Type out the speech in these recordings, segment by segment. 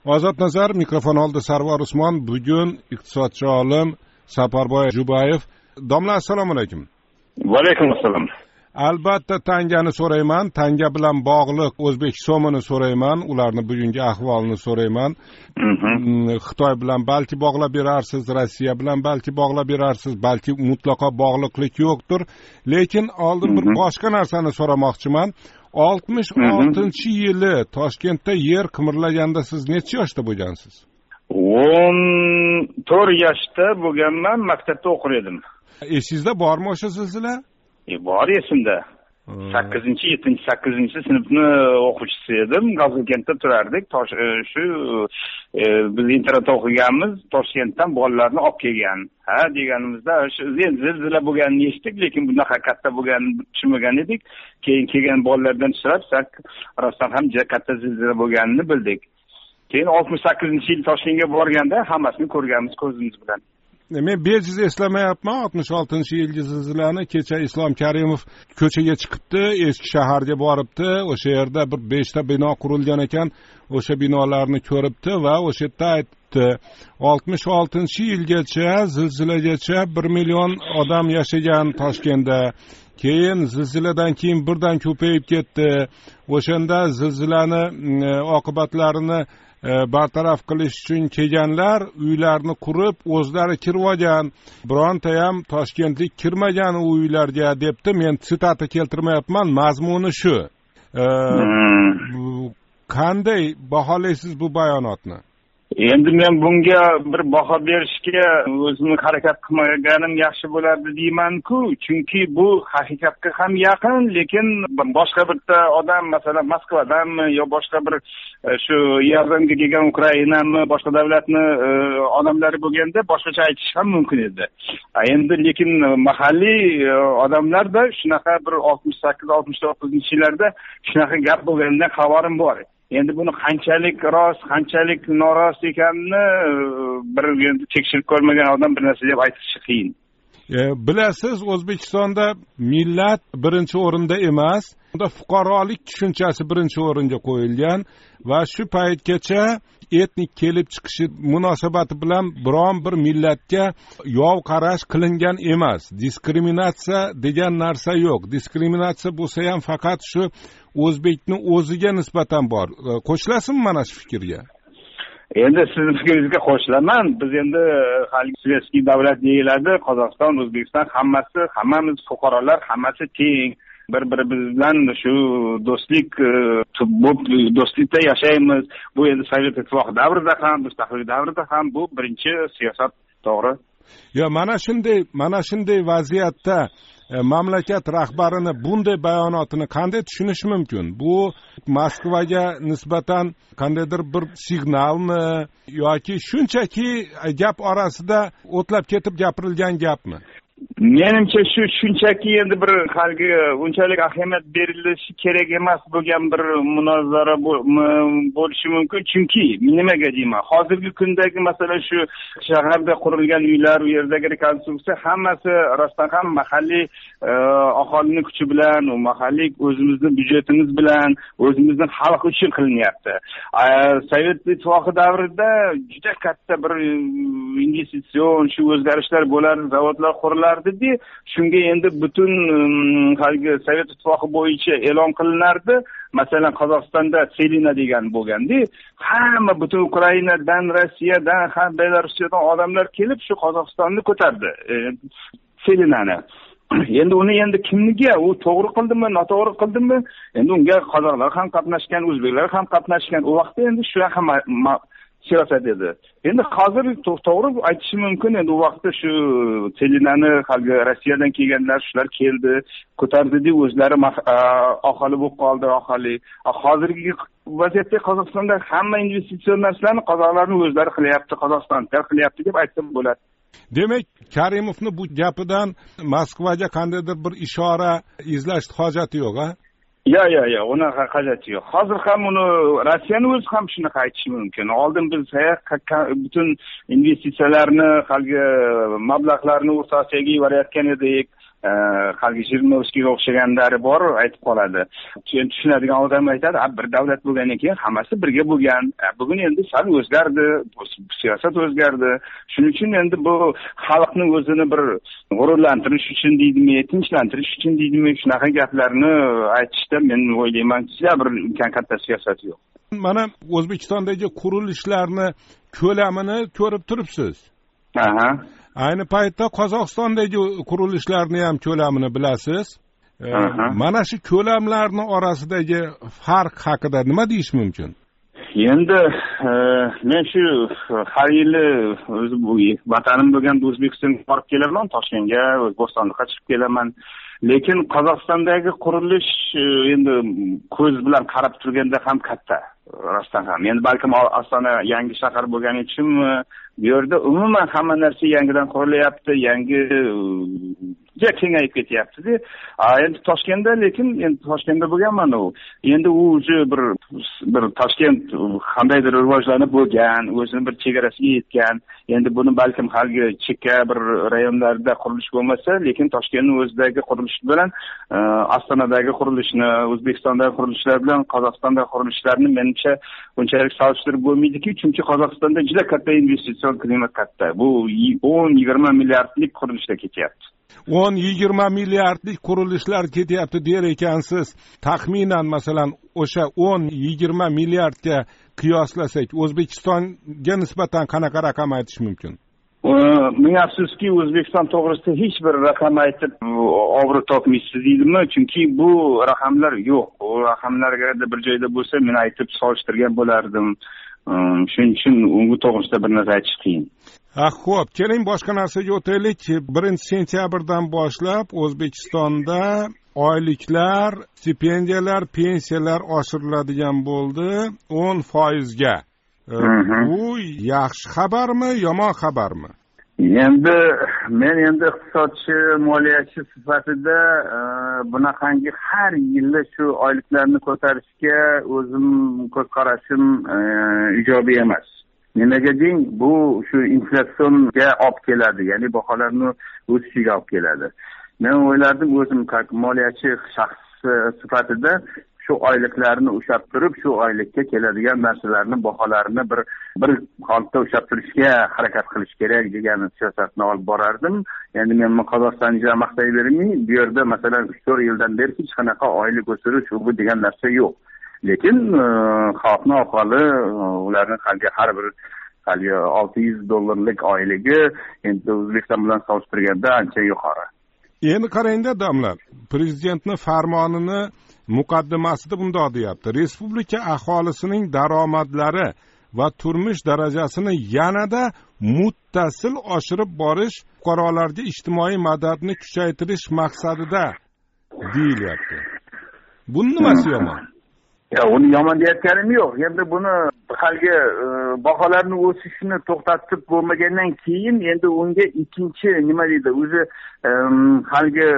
Ozod Nazar, mikrofon oldi Sarvar Usmon. Bugun iqtisodchi olim Saparboy Jubayev. Domla, assalomu alaykum. Va alaykum assalom. Albatta tangani so'rayman, tanga bilan bog'liq o'zbek so'mini so'rayman, ularni bugungi ahvolini so'rayman. Xitoy bilan balki bog'lab berarsiz, Rossiya bilan balki bog'lab berarsiz, balki mutlaqo bog'liqlik yo'qdir. Lekin oldin bir boshqa narsani so'ramoqchiman. 66-yili Toshkentda yer qimirlaganda siz necha yoshda bo'lgansiz? 14 yoshda bo'lganman, maktabda o'qir edim. Esingizda bormi o'sha zilzila? Bor esimda. 8-sinfni o'quvchisi edim. G'azalkentda turardik. Shu biz internatda o'qiganmiz. Toshkentdan bolalarni olib kelgan. Ha deganimizda shu zilzila bo'lganini eshitdik, lekin bunaqa katta bo'lganini tushunmagan edik. Keyin kelgan bolalardan so'rab, rostdan ham juda katta zilzila bo'lganini bildik. Keyin 68-yil Toshkentga borganda hammasini ko'rganmiz ko'zimiz bilan. Men bejiz eslamayapman 66-yilgi zilzilani. Kecha Islom Karimov ko'chaga chiqibdi, eski shaharga boribdi. O'sha yerda bir 5 ta bino qurilgan ekan. O'sha binolarni ko'ribdi va o'sha yerda aytdi, 66-yilgacha zilzilagacha 1 million odam yashagan Toshkentda. Keyin zilziladan keyin birdan ko'payib ketdi. O'shanda zilzilani oqibatlarini bartaraf qilish uchun kelganlar uylarni qurib o'zlari kirib olgan, bironta ham toshkentlik kirmagan u uylarga debdi. Men sitata keltirmayapman, mazmuni shu. Qanday baholaysiz bu bayonotni? Endi men bunga bir baho berishga o'zimni harakat qilmaganim yaxshi bo'lardi deyman-ku, chunki bu haqiqatga ham yaqin, lekin boshqa bitta odam, masalan Moskvadanmi yo boshqa bir shu yordamga kelgan Ukrainami, boshqa davlatni odamlari bo'lganda boshqacha aytish ham mumkin edi. Endi lekin mahalliy odamlarda shunaqa bir 68-69-yillarda shunaqa gap bo'lganidan xabarim bor. Endi buni qanchalik rost, qanchalik norost ekanini bir tekshirib ko'rmagan odam bir narsa deb aytishi qiyin. Bilasiz, O'zbekistonda millat birinchi o'rinda emas, unda fuqarolik tushunchasi birinchi o'ringa qo'yilgan va shu paytgacha etnik kelib chiqishi munosabati bilan biron bir millatga yov qarash qilingan emas. Diskriminatsiya degan narsa yo'q. Diskriminatsiya bo'lsa ham faqat shu o'zbekni o'ziga nisbatan bor. Qo'shilasizmi mana shu fikrga? Endi sizning fikringizga qo'shilaman. Biz endi hali sovetskiy davlat deyiladi. Qozog'iston, O'zbekiston hammamiz fuqarolar, hammasi teng. Bir-birimiz bilan shu do'stlikda yashaymiz. Bu endi Sovet Ittifoqi davrida ham, mustaqillik davrida ham bu birinchi siyosat, to'g'ri? Yo, mana shunday vaziyatda mamlakat rahbarini bunday bayonotini qanday tushunish mumkin? Bu Moskvaga nisbatan qandaydir bir signalmi yoki shunchaki gap orasida o'tlab ketib gapirilgan gapmi? Menimcha shu shunchaki endi bir halgi unchalik ahamiyat berilishi kerak emas bo'lgan bir munozara bo'lishi mumkin. Chunki nimaga deyman, hozirgi kundagi masalan shu shaharda qurilgan uylar, u yerdagi rekonstruksiya hammasi rostdan ham mahalliy aholining kuchi bilan, mahalliy o'zimizning byudjetimiz bilan, o'zimizning xalq uchun qilinyapti. Sovet Ittifoqi davrida juda katta bir investitsion shu o'zgarishlar bo'lar, zavodlar qurilar. Shunga endi butun halgi Sovet Ittifoqi bo'yicha e'lon qilinardi. Masalan, Qozog'istonda Selina degan bo'lganda, hamma butun Ukrainadan, Rossiyadan, ham Belorussiyadan odamlar kelib shu Qozog'istonni ko'tardi. Selinani. Endi uni kimniga, u to'g'ri qildimi, noto'g'ri qildimi? Endi unga qozoqlar ham qatnashgan, o'zbeklar ham qatnashgan. U vaqtda endi shu ham siyosat edi. Endi hozir to'g'ri aytish mumkin. Endi u vaqtda shu Selinani halgi Rossiyadan kelganlar shular keldi, ko'tardi-da, o'zlari aholi bo'lib qoldi, aholi. Hozirgi vaziyatda Qozog'istonda hamma investitsion narsalarni qozoqlarning o'zlari qilyapti, Qozog'istonliklar qilyapti deb aytsa bo'ladi. Demak, Karimovning bu gapidan Moskvaga qandaydir bir ishora izlash hojati yo'q-a? Yo, unaqa hojati yo'q. Hozir ham uni Rossiyaning o'zi ham shunaqa aytishi mumkin. Oldin biz butun investitsiyalarni, halgi mablag'larni O'rta Osiyoga yuborayotgan edik. haligi Jirinovskiyga o'xshaganlari bor aytib qoladi. Endi tushunadigan odam aytadi, bir davlat bo'lgandan keyin hammasi birga bo'lgan. Bugun endi sal o'zgardi, siyosat o'zgardi. Shuning uchun endi bu xalqni o'zini bir g'ururlantirish uchun deydimi, tinchlantirish uchun deydimi, shunaqa gaplarni aytishda men o'ylayman, bir ulkan katta siyosat yo'q. Mana O'zbekistondagi qurilishlarni ko'lamini ko'rib turibsiz. Aha. Ayni paytda Qozog'istondagi qurilishlarni ham ko'lamini bilasiz. Mana shu ko'lamlarning orasidagi farq haqida nima deyish mumkin? Endi men shu har yili o'zi bu vatanim bo'lgan O'zbekistonga borib kelaman, Toshkentga, Bo'stonliqqa chiqib kelaman. Lekin Qozog'istondagi qurilish endi ko'z bilan qarab turganda ham katta. Rostdan ham. Endi balkim Ostona yangi shahar bo'lgani uchunmi, bu yerda umuman hamma narsa yangidan qurilyapti, yangi kengayib ketyapti-da. Endi Toshkentda, lekin endi Toshkentda bo'lganman u. Endi u o'zi bir Toshkent qandaydir rivojlanib bo'lgan, o'zining bir chegarasiga yetgan. Endi buni balkim halgi chekka bir rayonlarda qurilish bo'lmasa, lekin Toshkentning o'zidagi qurilish bilan Ostonadagi qurilishni, O'zbekistondagi qurilishlar bilan Qozog'istondagi qurilishlarni menimcha unchalik solishtirib bo'lmaydi-ki, chunki Qozog'istonda juda katta investitsion klimat katta. Bu 10-20 milliardlik qurilishlar ketyapti. 10-20 milliardlik qurilishlar ketyapti der ekansiz. Taxminan masalan o'sha 10-20 milliardga qiyoslasak, O'zbekistonga nisbatan qanaqa raqam aytish mumkin? Men afsuski O'zbekiston to'g'risida hech bir raqam aytib obro' topmaysiz deydimmi? Chunki bu raqamlar yo'q. Bu raqamlarga bir joyda bo'lsa men aytib solishtirgan bo'lardim. Shuning uchun unga to'g'risida bir narsa aytish qiyin. Xo'p, keling boshqa narsaga o'taylik. 1-sentyabrdan boshlab O'zbekistonda oyliklar, stipendiyalar, pensiyalar oshiriladigan bo'ldi 10% ga. Bu yaxshi xabarmi, yomon xabarmi? Endi men iqtisodchi, moliyachi sifatida bunaqangi har yili shu oyliklarni ko'tarishga o'zim ko'z qarashim ijobiy emas. Nimaga deng, bu shu inflyatsionga olib keladi, ya'ni baholarning o'sishiga olib keladi. Men o'ylardim o'zim moliyachi shaxs sifatida shu oyliklarni ushlab turib, shu oylikka keladigan narsalarning baholarini bir holatda ushlab turishga harakat qilish kerak degan siyosatni olib borardim. Endi men Qozog'istonga maqtay bermayman. Bu yerda masalan 3-4 yildan beri hech qanaqa oylik o'sirish bu degan narsa yo'q. Lekin xalqning ahvoli, ularning har bir $600 oyligi endi O'zbekiston bilan solishtirganda ancha yuqori. Endi qarangda domla, prezidentning farmonini muqaddimasida bunday deyapti: respublika aholisining daromadlari va turmush darajasini yanada muttasil oshirib borish, fuqarolarga ijtimoiy madadni kuchaytirish maqsadida deyilyapti. Buning nimasi yomon? Uni yomon deyotganim yo'q. Endi buni halgi baholarni o'sishini to'xtatib bo'lmagandan keyin endi unga ikkinchi nima deydi, o'zi halgi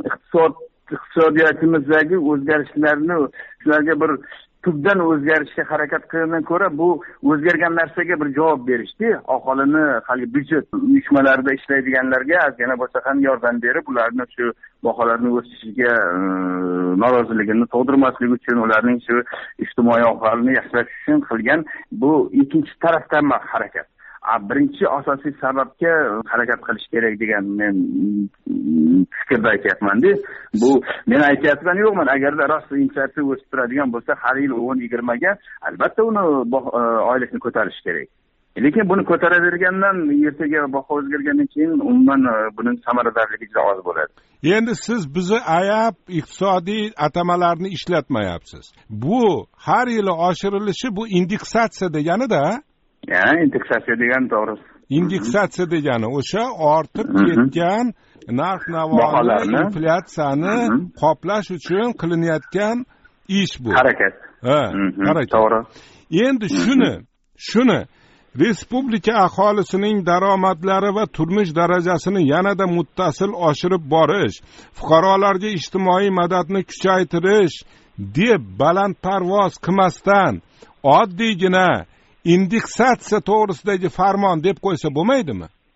iqtisodiyotimizdagi o'zgarishlarni shularga bir tubdan o'zgarishga harakat qilgandan ko'ra, bu o'zgargan narsaga bir javob berishdi. Aholini halgi byudjet uyushmalarida ishlaydiganlarga ozgina bo'lsa ham yordam berib, ularni shu baholarning o'sishiga noroziligini tug'dirmaslik uchun, ularning shu ijtimoiy ahvolini yaxshilash uchun qilgan bu ikkinchi tarafdan harakat. Birinchi asosiy sababga harakat qilish kerak degan men fikrda aytyapman-da. Bu men aytyapman yo'qman. Agarda rost inflyatsiya o'sib turadigan bo'lsa, har yil 10-20 ga albatta uni oylikni ko'tarish kerak. Lekin buni ko'taravergandan ertaga baho o'zgargandan keyin umuman buning samaradorligi juda oz bo'ladi. Endi siz bizni ayab iqtisodiy atamalarni ishlatmayapsiz. Bu har yili oshirilishi bu indeksatsiya degani-da. Indeksatsiya degan to'g'ri. Indeksatsiya degani o'sha ortib ketgan narx-navoni, inflyatsiyani qoplash uchun qilinayotgan ish bu. Harakat. Harakat. To'g'ri. Endi shuni respublika aholisining daromadlari va turmush darajasini yanada muttasil oshirib borish, fuqarolarga ijtimoiy madadni kuchaytirish deb balandparvoz qilmasdan oddiygina indeksatsiya to'g'risidagi farmon deb qo'ysa bo'lmaydimi?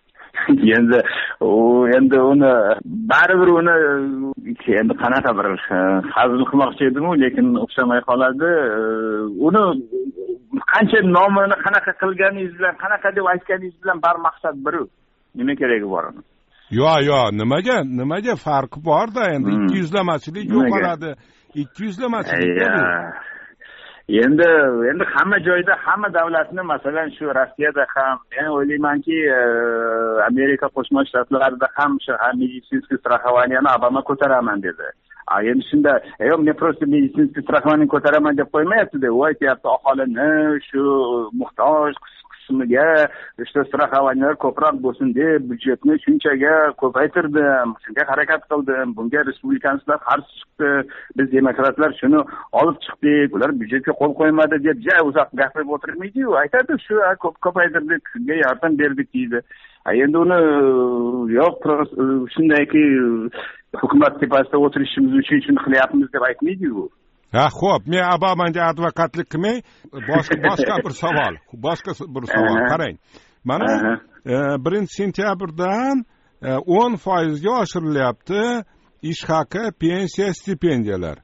endi uni baribir uni endi qanaqa bir hazil qilmoqchi edimu, lekin o'xshamay qoladi. Uni qancha nomini qanaqa qilganingiz bilan, qanaqa deb aytganingiz bilan bar maqsad bir. Nima keragi bor uni? Yo'q, nimaga farqi bor-da, endi 200lamachilik yo'qoladi. 200lamachilik. Endi hamma joyda, hamma davlatni, masalan shu Rossiyada ham, men o'ylaymanki, Amerika Qo'shma Shtatlarida ham shu медицинский страхованияni Obama ko'taraman dedi. Endi shunda, men просто медицинский страхование ko'taraman deb qo'ymayapti-da, u aytayapti aholini shu muhtoj qismiga işte страхованияlar ko'proq bo'lsin deb byudjetni shunchaga ko'paytirdim, shunga harakat qildim. Bunga respublikachilar qarshi chiqdi. Biz demokratlar shuni olib chiqdik. Ular byudjetga qo'l qo'ymadi deb uzoq gapirib o'tirmaydi-yu, aytadi shu ko'paytirdik, shunga yordam berdik deydi. Endi uni yo'q, shundayki hukumat tepasida o'tirishimiz uchun shuni qilyapmiz deb aytmaydi-yu. Xo'p, men Obamaga advokatlik qilmay, boshqa bir savol. Qarang. Mana 1-sentyabrdan 10% ga oshirilyapti ish haqi, pensiya, stipendiyalar.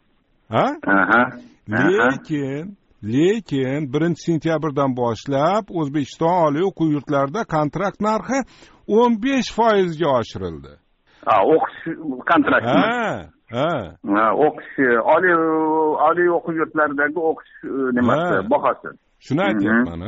Lekin 1-sentyabrdan boshlab O'zbekiston oliy o'quv yurtlarida kontrakt narxi 15% ga oshirildi. O'qish kontraktmi? O'qish, oliy o'quv yurtlaridagi o'qish nimasi, bahosi. Shuni aytyapman,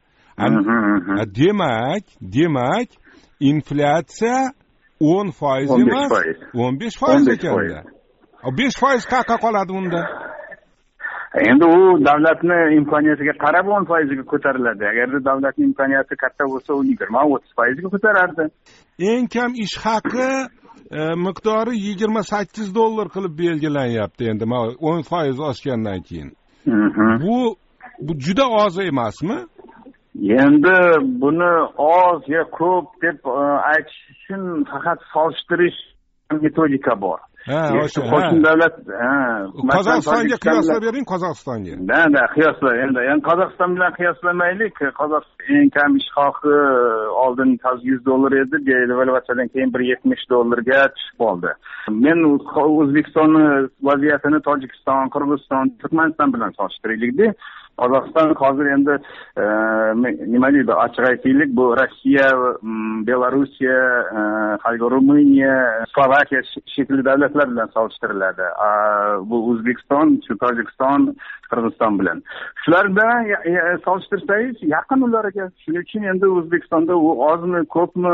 Demak, inflyatsiya 10% emas, 15% ekanda. 5% qayerga qoladi unda? Endi u davlatni imkoniyatiga qarab 10% ga ko'tariladi. Agar davlatning imkoniyati katta bo'lsa, u 20-30% ga ko'tarardi. Eng kam ish haqi miqdori $28 qilib belgilanyapti endi 10% oshgandan keyin. Bu juda oz emasmi? Endi buni oz yo ko'p deb aytish uchun faqat solishtirish metodika bor. Qo'shni davlat, Qozog'istonga qiyoslab bering, Qozog'istonga. Da, qiyosla. Endi Qozog'iston bilan qiyoslamaylik. Qozog'iston eng kam ish haqi oldin $100 edi, devalvatsiyadan keyin $170 ga tushib qoldi. Men O'zbekiston vaziyatini Tojikiston, Qirg'iziston, Turkmaniston bilan solishtiraylik-da. Qozog'iston hozir endi nima deydi, ochiq aytaylik, bu Rossiya, Belorussiya, Ruminiya, Slovakiya shekilli davlatlar bilan solishtiriladi. Bu O'zbekiston, Tojikiston, Qirg'iziston bilan. Shular bilan solishtirsangiz yaqin ularga. Shuning uchun endi O'zbekistonda u ozmi, ko'pmi,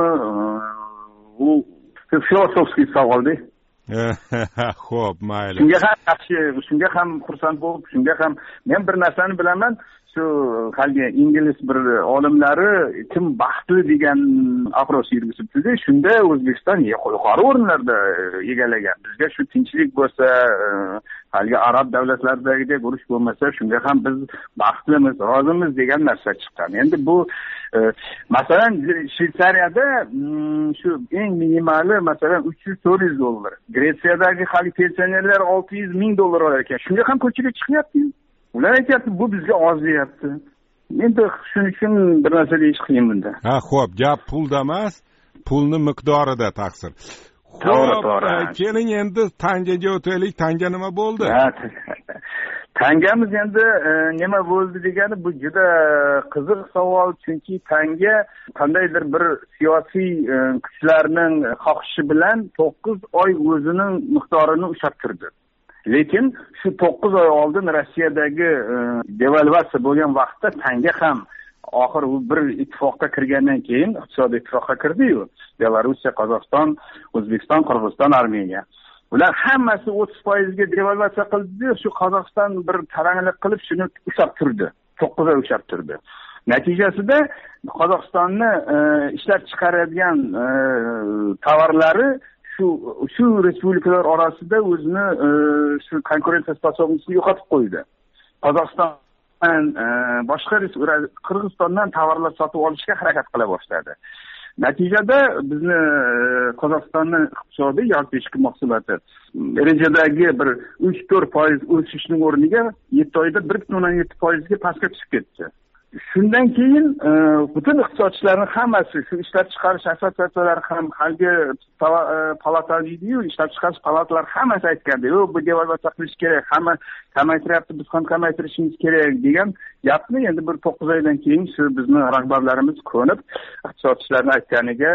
u filosofik savol-da. Xo'p, mayli. Shunga ham xursand bo'lib, shunga ham men bir narsani bilaman, shu haligi ingliz bir olimlari kim baxtli degan oпрос yurgizibdi-da, shunda O'zbekiston yuqori o'rinlarda egallagan. Bizga shu tinchlik bo'lsa, haligi arab davlatlaridagidek urush bo'lmasa, shunga ham biz baxtlimiz, rozimiz degan narsa chiqqan. Endi bu masalan Shveysariyada shu eng minimali masalan $300-400. Gretsiyadagi hali pensionerlar $600,000 olar ekan. Shunga ham ko'chaga chiqyapti-yu. Ular aytyapti, bu bizga oz deyapti. Endi shuning uchun bir narsa deyish qiyin bunda. Xo'p, gap pulda emas, pulni miqdorida taqsir. To'g'ri. Keling endi tangaga o'taylik. Tanga nima bo'ldi? Tangamiz endi nima bo'ldi degani, bu juda qiziq savol, chunki tanga qandaydir bir siyosiy kuchlarning xohishi bilan 9 oy o'zining miqdorini ushlab turdi. Lekin shu 9 oy oldin Rossiyadagi devalvatsiya bo'lgan vaqtda tanga ham oxir u bir ittifoqqa kirgandan keyin iqtisodiy ittifoqqa kirdi-yu. Belorussiya, Qozog'iston, O'zbekiston, Qirg'iziston, Armeniya. Ular hammasi 30% ga devalvatsiya qildi. Shu Qozog'iston bir taranglik qilib shuni ushlab turdi. 9 oy ushlab turdi. Natijasida Qozog'istonni ishlab chiqaradigan tovarlari shu respublikalar orasida o'zini shu konkurensiyaspособностini yo'qotib qo'ydi. Qozog'iston boshqa Qirg'izistondan tovarlar sotib olishga harakat qila boshladi. Natijada bizni Qozog'istonning iqtisodiy yoki ichki mahsuloti rejadagi bir 3-4% o'sishning o'rniga 7 oyda 1.7% ga pastga tushib ketdi. shundan keyin butun iqtisodchilarning hammasi shu ishlab chiqarish assotsiatsiyalari ham haligi palata deydiyu, ishlab chiqarish palatalari hammasi aytganda, bu devalvatsiya qilish kerak, hamma kamaytiryapti, biz ham kamaytirishimiz kerak degan gapni endi bir 9 oydan keyin shu bizni rahbarlarimiz ko'nib, iqtisodchilarning aytganiga,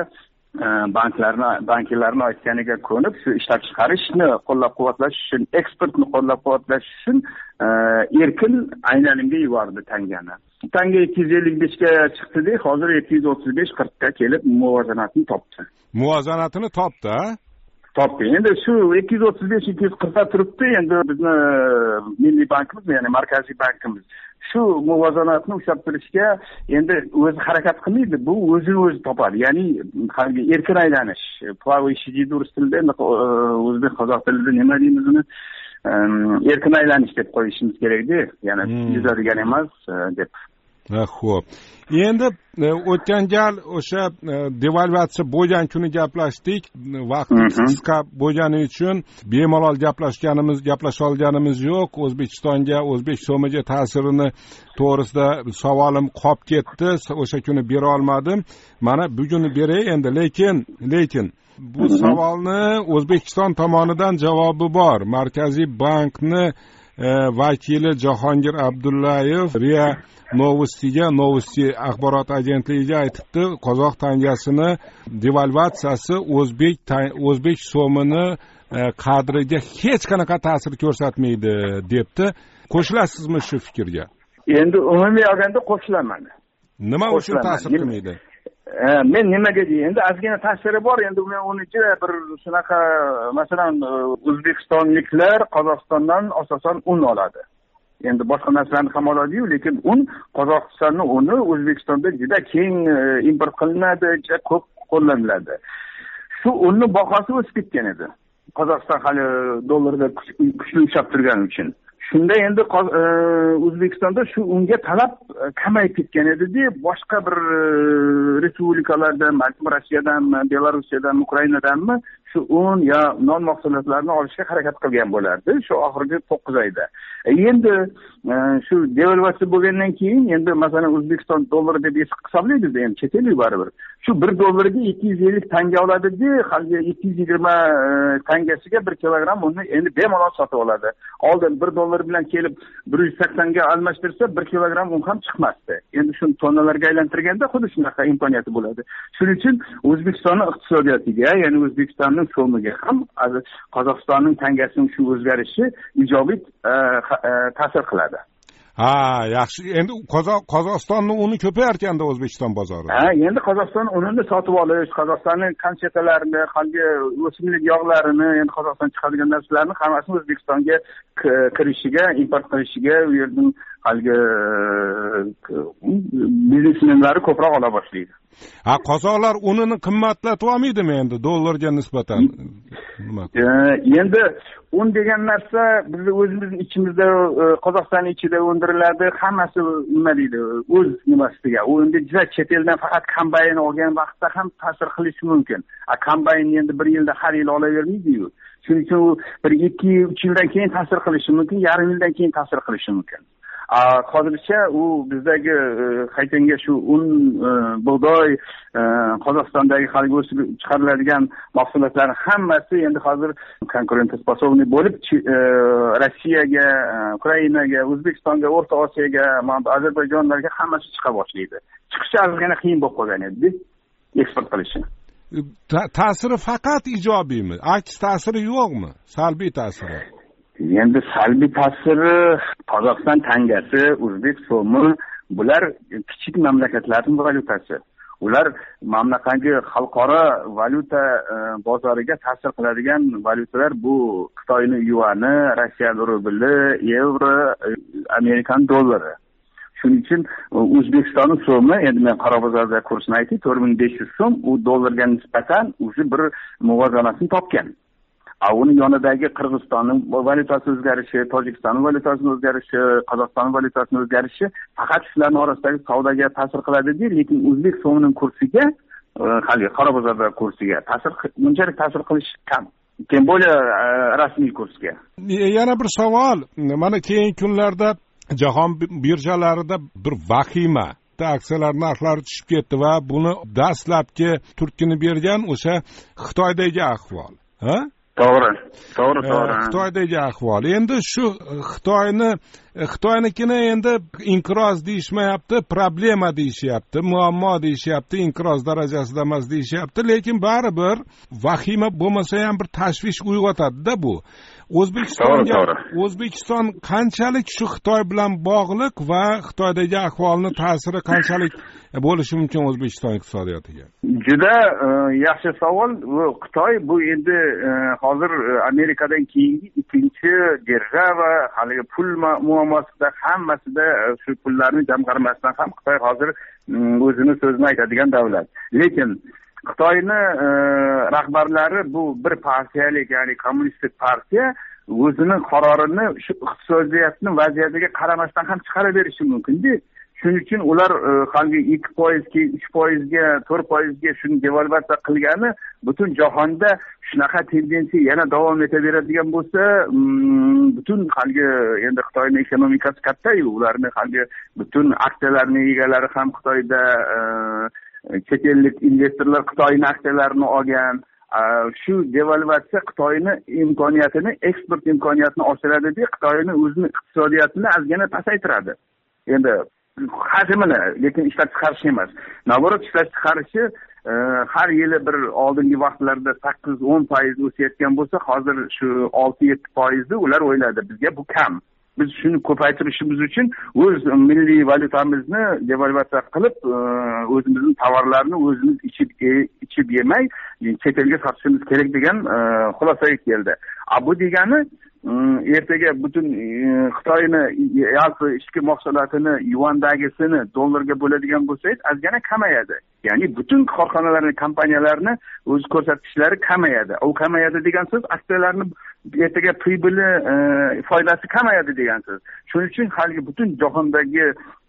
banklarni aytganiga ko'nib, shu ishlab chiqarishni qo'llab-quvvatlash uchun, eksportni qo'llab-quvvatlash uchun erkin aylanimga yubordi tangani. Tanga 255 ga chiqdi, hozir 235-40 ga kelib muvozanatni topdi. Muvozanatini topdi. Endi shu 235-240 ga turibdi, endi bizni Milliy bankimiz, ya'ni Markaziy bankimiz shu muvozanatni ushlab turishga endi o'zi harakat qilmaydi, bu o'zi topadi. Ya'ni haligi erkin aylanish, плавающий deydi rus tilida, o'zbek qozoq tilida nima deymiz uni? Erkin aylanish deb qo'yishimiz kerak-da, ya'ni yuzadigan emas deb. Xo'p. Endi o'tgan gal o'sha devalvatsiya bo'lgan kuni gaplashdik. Vaqtimiz qisqa bo'lgani uchun bemalol gaplasha olganimiz yo'q. O'zbekistonga, o'zbek so'miga ta'sirini to'g'risida savolim qolib ketdi. O'sha kuni bera olmadim. Mana bugun beray endi, lekin bu savolni O'zbekiston tomonidan javobi bor. Markaziy bankni vakili Jahongir Abdullayev RIA Novosti axborot agentligiga aytibdi, qozoq tangasini devalvatsiyasi o'zbek so'mini qadriga hech qanaqa ta'sir ko'rsatmaydi debdi. Qo'shilasizmi shu fikrga? Endi umumiy olganda qo'shilaman. Nima uchun ta'sir qilmaydi? Men nimaga deyman, endi ozgina ta'siri bor. Endi men uniga bir shunaqa, masalan, o'zbekistonliklar Qozog'istondan asosan un oladi. Endi boshqa narsalarni ham oladi-yu, lekin un Qozog'istonning uni O'zbekistonda juda keng import qilinadi, juda ko'p qo'llaniladi. Shu unning bahosi o'sib ketgan edi. Qozog'iston hali dollarda kuchli ushlab turgani uchun. Shunda endi O'zbekistonda shu unga talab kamayib ketgan edi-da, boshqa bir respublikalardan, Rossiyadanmi, Belorussiyadanmi, Ukrainadanmi shu un yo non mahsulotlarini olishga harakat qilgan bo'lardi shu oxirgi 9 oyda. Endi shu devalvatsiya bo'lgandan keyin endi masalan O'zbekiston dollari deb hisoblaydi-da, endi chet el baribir. Shu 1 dollarga 250 tanga oladi-da, hali 220 tangasiga 1 kilogram uni endi bemalol sotib oladi. Oldin 1 dollar bilan kelib 180 ga almashtirsa 1 kilogram un ham chiqmasdi. Endi shuni tonnalarga aylantirganda xuddi shunaqa imkoniyati bo'ladi. Shuning uchun O'zbekistonning iqtisodiyotiga, ya'ni O'zbekistonning so'miga ham Qozog'istonning tangasining shu o'zgarishi ijobiy ta'sir qiladi. Yaxshi. Endi Qozog'istonning uni ko'payarkanda O'zbekiston bozorida. Endi Qozog'iston unini sotib olish, Qozog'istonning konfetalarini, qanday o'simlik yog'larini, endi Qozog'iston chiqadigan narsalarni hammasini O'zbekistonga kirishiga, import qilishiga u yerning haligi biznesmenlari ko'proq ola boshlaydi. Qozoqlar unini qimmatlatib olmaydimi endi dollarga nisbatan? Endi un degan narsa biz o'zimizning ichimizda, Qozog'iston ichida o'ndiriladi, hammasi nima deydi, o'z nimasiga. U endi juda chet eldan faqat kombayn olgan vaqtda ham ta'sir qilishi mumkin. Kombayn endi 1 yilda har yil olavermaydi-yu. Shuning uchun u 1-2-3 yildan keyin ta'sir qilishi mumkin, yarim yildan keyin ta'sir qilishi mumkin. Hozircha u bizdagi qaytanga shu un, bug'doy, Qozog'istondagi hali o'sib chiqariladigan mahsulotlar hammasi endi hozir konkurentsiyaspособный bo'lib Rossiyaga, Ukrainaga, O'zbekistonga, O'rta Osiyoga, Ozarbayjonlarga hammasi chiqa boshlaydi. Chiqishi ozgina qiyin bo'lib qolgan edi, eksport qilishi. Ta'siri faqat ijobiymi? Aks ta'siri yo'qmi? Salbiy ta'siri? Endi salbiy ta'siri Qozog'iston tangasi, o'zbek so'mi, bular kichik mamlakatlarning valyutasi. Ular mamlakatdagi xalqaro valyuta bozoriga ta'sir qiladigan valyutalar bu Xitoyning yuani, Rossiya rubli, yevro, Amerikan dollari. Shuning uchun O'zbekistonning so'mi, endi men qora bozorda kursini aytib, 4500 so'm, u dollarga nisbatan o'zi bir muvozanatni topgan. Uni yonidagi Qirg'izistonning valyutasi o'zgarishi, Tojikistonning valyutasining o'zgarishi, Qozog'istonning valyutasining o'zgarishi faqat shularning orasidagi savdoga ta'sir qiladi-da, lekin o'zbek so'mining kursiga, hali qora bozorda kursiga bunchalik ta'sir qilish kam. Tем более rasmiy kursga. Yana bir savol. Mana keyingi kunlarda jahon birjalarida bir vahima aksiyalar narxlari tushib ketdi va buni dastlabki turtkini bergan o'sha Xitoydagi ahvol. To'g'ri. Xitoydagi ahvol. Endi shu Xitoynikini endi inqiroz deyishmayapti, problema deyishyapti, muammo deyishyapti, inqiroz darajasida emas deyishyapti, lekin baribir vahima bo'lmasa ham bir tashvish uyg'otadi-da bu. O'zbekiston qanchalik shu Xitoy bilan bog'liq va Xitoydagi ahvolning ta'siri qanchalik bo'lishi mumkin O'zbekiston iqtisodiyotiga? Juda yaxshi savol. Xitoy bu endi hozir Amerikadan keyingi ikkinchi держава haligi pul muammosida hammasida shu pullarni jamg'armasdan ham Xitoy hozir o'zini so'zini aytadigan davlat. Lekin Xitoyni rahbarlari bu bir partiyalik, ya'ni kommunistik partiya o'zining qarorini shu iqtisodiyotning vaziyatiga qaramasdan ham chiqaraverishi mumkin-da. Shuning uchun ular haligi 2%, 3%ga, 4%ga shuni devalvatsiya qilgani butun jahonda shunaqa tendensiya yana davom etaveradigan bo'lsa, butun haligi endi Xitoyning ekonomikasi katta-yu, ularning haligi butun aksiyalarning egalari ham Xitoyda, chet ellik investorlar Xitoyning aksiyalarini olgan. Shu devalvatsiya Xitoyning imkoniyatini, eksport imkoniyatini oshiradi deb Xitoyning o'zining iqtisodiyotini ozgina pasaytiradi. Endi hajmini, lekin ishlab chiqarish emas. Navorot ishlab chiqarishi har yili bir oldingi vaqtlarda 8-10% o'sayotgan bo'lsa, hozir shu 6-7% ular o'yladi, bizga bu kam. Biz shuni ko'paytirishimiz uchun o'z milliy valyutamizni devalvatsiya qilib, o'zimizning tovarlarni o'zimiz ichib yemay, chet elga sotishimiz kerak degan xulosaga keldi. Bu degani ertaga butun Xitoyni yalpi ichki mahsulotini yuandagisini dollarga bo'ladigan bo'lsangiz, ozgina kamayadi. Ya'ni butun korxonalarning, kompaniyalarni o'z ko'rsatkichlari kamayadi. U kamayadi degan so'z aksiyalarni ertaga pribili, foydasi kamayadi degan so'z. Shuning uchun haligi butun jahondagi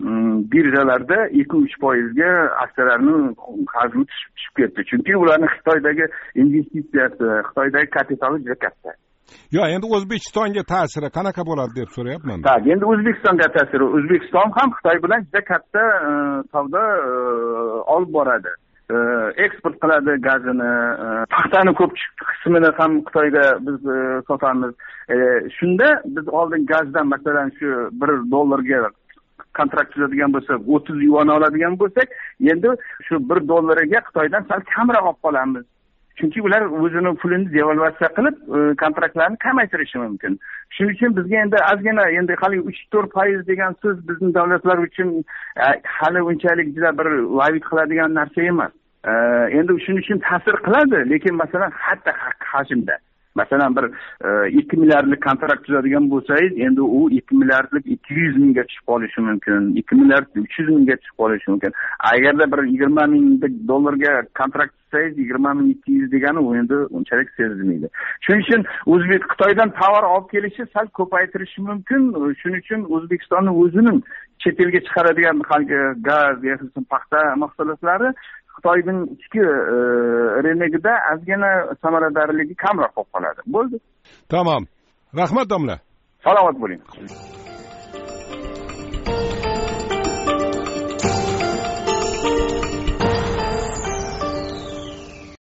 birjalarda 2-3%ga aksiyalarning hajmi tushib ketdi. Chunki ularning Xitoydagi investitsiyasi, Xitoydagi kapitali juda katta. Endi O'zbekistonga ta'siri qanaqa bo'ladi deb so'rayapman. Endi O'zbekistonga ta'siri, O'zbekiston ham Xitoy bilan juda katta savdo olib boradi. Eksport qiladi gazini, paxtani ko'p qismini ham Xitoyga biz sotamiz. Shunda biz oldin gazdan masalan shu $1 kontrakt tuzadigan bo'lsak, 30 yuan oladigan bo'lsak, endi shu $1 Xitoydan sal kamroq olib qolamiz. Chunki ular o'zining pulini devalvatsiya qilib, kontraktlarni kamaytirishi mumkin. Shuning uchun bizga endi ozgina, endi hali 3-4% degan so'z bizning davlatlar uchun hali unchalik juda bir va'id qiladigan narsa emas. Endi shuning uchun ta'sir qiladi, lekin masalan hatta hajmda masalan bir 2 milliardlik kontrakt tuzadigan bo'lsangiz, endi u 2 milliardlik 200 mingga tushib qolishi mumkin, 2 milliard 300 mingga tushib qolishi mumkin. Agarda bir 20 ming dollarga kontrakt tuzsangiz, 20 ming 200 degani u endi unchalik sezilmaydi. Shuning uchun Xitoydan tovar olib kelishi sal ko'paytirishi mumkin. Shuning uchun O'zbekistonning o'zining chet elga chiqaradigan gaz, yoki paxta mahsulotlari Xitoyning ichki rynogida ozgina samaradorligi kamroq bo'lib qoladi. Bo'ldi. Tamam. Rahmat domla. Salomat bo'ling.